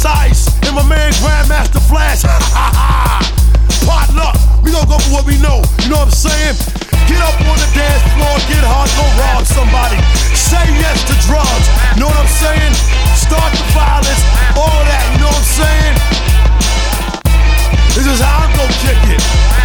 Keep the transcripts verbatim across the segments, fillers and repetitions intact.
Ice and my man Grandmaster Flash. Potluck, we gon' go for what we know. You know what I'm saying? Get up on the dance floor, get hard, go rob somebody. Say yes to drugs. You know what I'm saying? Start the violence, all that. You know what I'm saying? This is how I'm gon' kick it.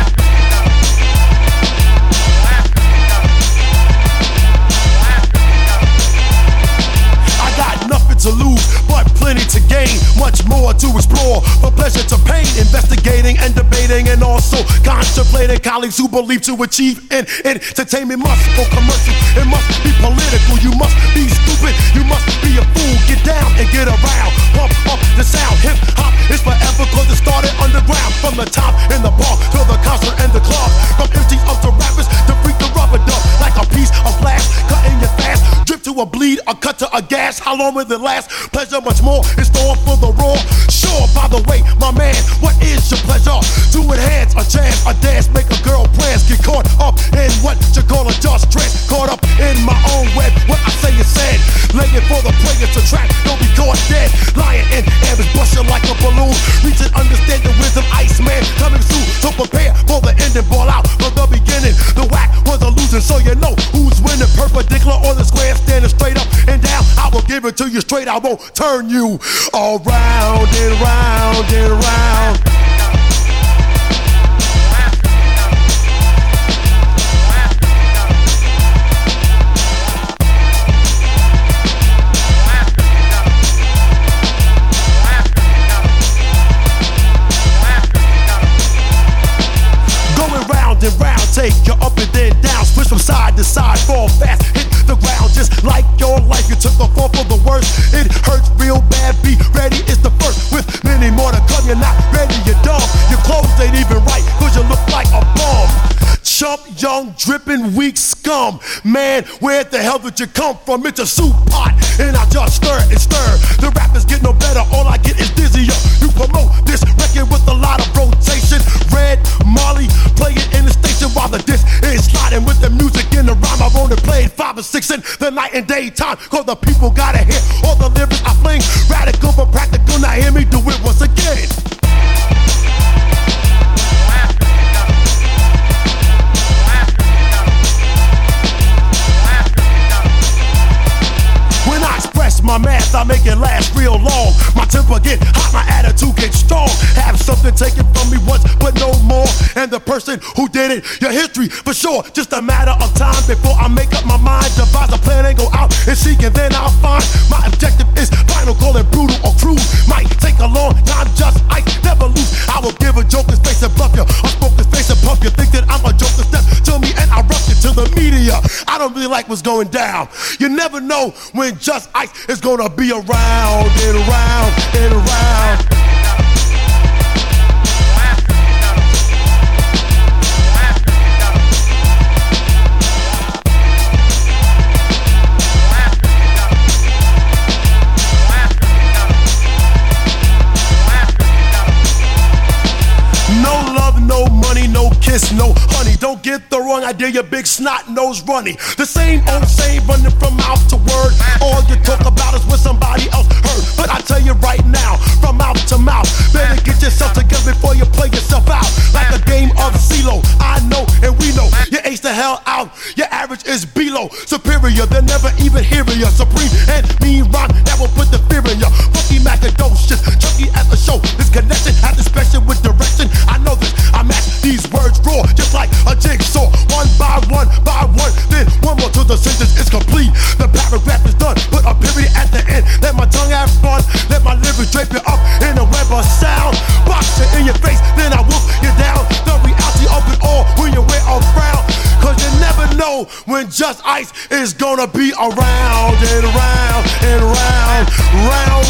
Nothing to lose, but plenty to gain. Much more to explore, from pleasure to pain. Investigating and debating, and also contemplating. Colleagues who believe to achieve in entertainment must go commercial. It must be political. You must be stupid. You must be a fool. Get down and get around. Pump up the sound. Hip hop is forever, cause it started underground. From the top in the bar to the concert and the club. From M Cs up to rappers to freak the rubber dub. Like a piece of glass, cutting your fast. Drip to a bleed, a cut to a gas. How long will it last? Pleasure much more in store for the raw. Sure, by the way, my man, what is your pleasure? To enhance a jazz, a dance, make a girl prance. Get caught up in what you call a just trance. Caught up in my own web, what I say is said. Laying for the players to track, don't be caught dead. Lying in ambush, busting like a balloon. Reaching, understand the wisdom, Iceman coming soon. So prepare for the ending, ball out from the beginning. The whack was a losing, so you know who's winning. Perpendicular on the square, standing straight up and down. I will give it to you straight, I won't turn you around and round and round. Going round and round, take you up and then down. Switch from side to side, fall fast, hit the ground just like your life. You took the fall for the worst. It hurts real bad. Be ready, it's the first. With many more to come, you're not ready, you're dumb. Your clothes ain't even right, cause you look like a bum. Chump, young, dripping, weak scum. Man, where the hell did you come from? It's a soup pot, and I just stir and stir. The rappers get no better, all I get is dizzier. You promote this record with a lot of rotation. Red Molly, play it in the station while the disc is sliding with the music in the rhyme. I've only played five or six in the night and daytime, cause the people gotta hear all the lyrics I fling. Radical but practical, now hear me do it once again. When I express my math, I make it last real long. My temper get hot, my attitude get strong. Have something taken from me once, but no more. And the person who did it, your history for sure. Just a matter of time before I make up my mind. Devise a plan and go out and seek, and then I'll find. My objective is final, call it brutal or crude. Might take a long time, just I never lose. I will give a joker's face and bluff you. I'll smoke his face and pump you. Think that I'm a joker, step to me and I rush it to the media. I don't really like what's going down. You never know when Just Ice is gonna be around and around and around. No love, no money, no kiss, no honey. Don't get the wrong idea, you big snot nose runny. The same old same running from mouth to word. All you talk about is what somebody else heard. But I tell you right now, from mouth to mouth, better get yourself together before you play yourself out. Like a game of CeeLo, I know and we know you ace the hell out. Your average is below superior, they'll never even hear you. Supreme and mean rhyme that will put the fear in you. Funky Macadocious, chunky at the show. This connection has the special with direction. I know this, I match these words raw, just like a jigsaw. One by one, by one, then one more till the sentence is complete. The paragraph is done, put a period at the end. Let my tongue have fun, let my lyrics drape you up in a web of sound. Box it in your face, then I whoop you down. The reality of it all when you wear a frown. Cause you never know when Just Ice is gonna be around and around and around, round.